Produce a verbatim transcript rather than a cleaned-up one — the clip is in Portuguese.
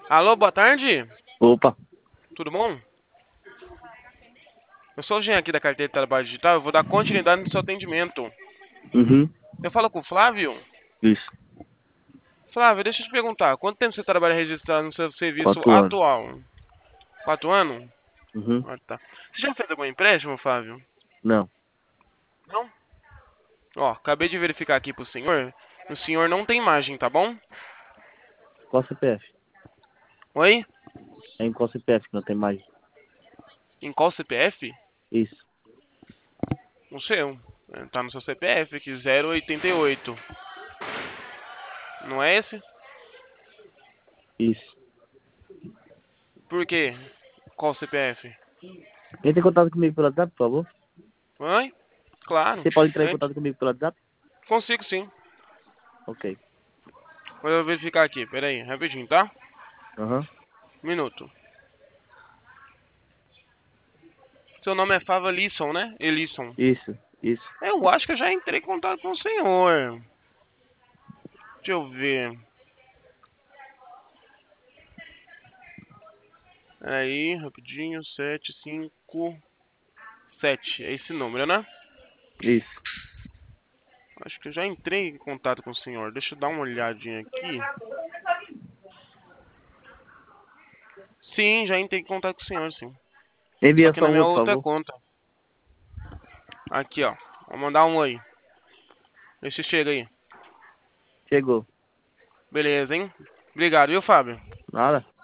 Alô, boa tarde. Opa. Tudo bom? Eu sou o Jean aqui da carteira de trabalho digital. Eu vou dar continuidade no seu atendimento. Uhum. Eu falo com o Flávio. Isso. Flávio, deixa eu te perguntar. Quanto tempo você trabalha registrado no seu serviço Quatro anos. atual? Quatro anos? Uhum. Ah, tá. Você já fez algum empréstimo, Flávio? Não. Não? Ó, acabei de verificar aqui pro senhor. O senhor não tem imagem, tá bom? Qual C P F? Oi? É em qual C P F que não tem mais? Em qual C P F? Isso. O seu. É, tá no seu C P F aqui, zero oitenta e oito. Não é esse? Isso. Por quê? Qual C P F? Entre em contato comigo pelo WhatsApp, por favor. Oi? Claro. Você pode entrar em Hein? contato comigo pelo WhatsApp? Consigo sim. Ok. Vou verificar aqui, pera aí, rapidinho, tá? Aham. Minuto. Seu nome é Fava Lisson, né? Elisson. Isso. Isso. Eu acho que eu já entrei em contato com o senhor. Deixa eu ver. Aí, rapidinho, sete cinco sete. É esse número, né? Isso. Acho que eu já entrei em contato com o senhor. Deixa eu dar uma olhadinha aqui. Sim, já entrei em contato com o senhor, sim. Só Envia que só na uma, minha por outra favor. conta. Aqui, ó. Vou mandar um aí. Vê se chega aí. Chegou. Beleza, hein? Obrigado, viu, Fábio? Nada?